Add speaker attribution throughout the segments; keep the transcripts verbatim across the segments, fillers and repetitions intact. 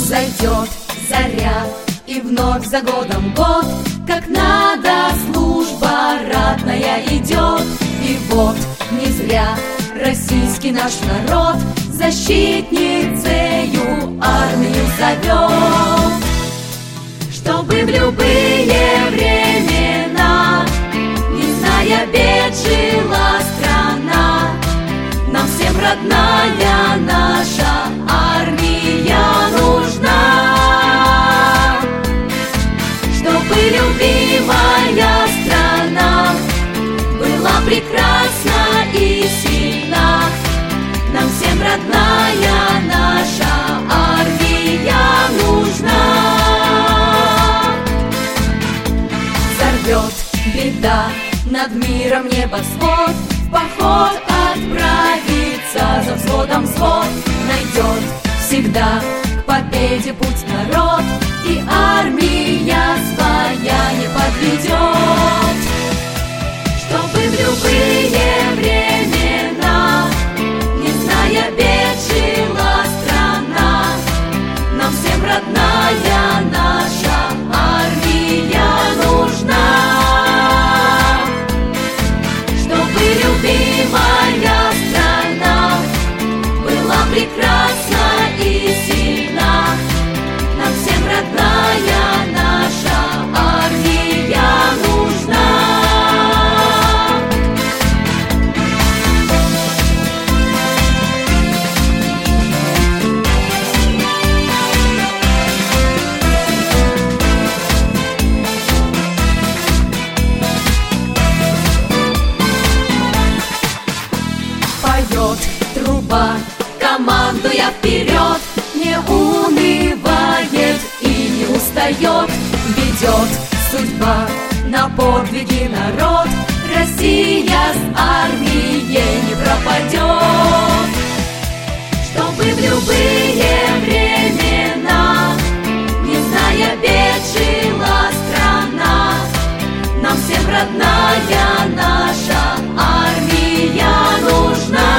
Speaker 1: Зайдет заря, и вновь за годом год, как надо служба ратная идет. И вот не зря российский наш народ защитницею армию зовет, чтобы в любые времена, не зная бед, жила страна. Нам всем родная наша армия нужна, чтобы любимая страна была прекрасна и сильна. Нам всем родная наша армия нужна. Сорвет беда над миром небосвод, в поход отправится за взводом взвод. Найдет всегда к победе путь народ, и армия своя не подведет, чтобы в любые времена, не зная бед, жила страна. Нам всем родная наша армия нужна, чтобы любимая страна была прекрасна и сильна. Нам всем родная наша армия нужна. Поет труба, командуя вперед, не унывает и не устает. Ведет судьба на подвиги народ, Россия с армией не пропадет, чтобы в любые времена, не зная бед, жила страна. Нам всем родная наша армия нужна,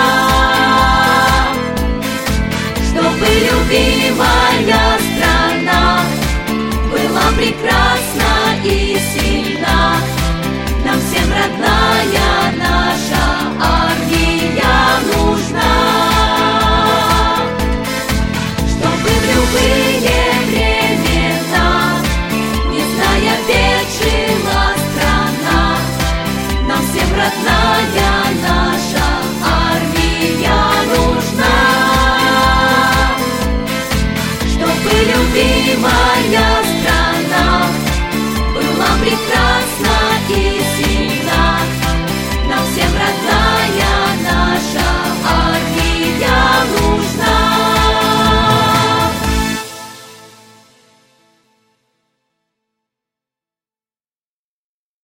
Speaker 1: чтобы любимая страна была прекрасна и сильна. Нам всем родная наша армия нужна, чтобы в любые времена, не зная бед, жила страна. Нам всем родная наша армия нужна, чтобы любимая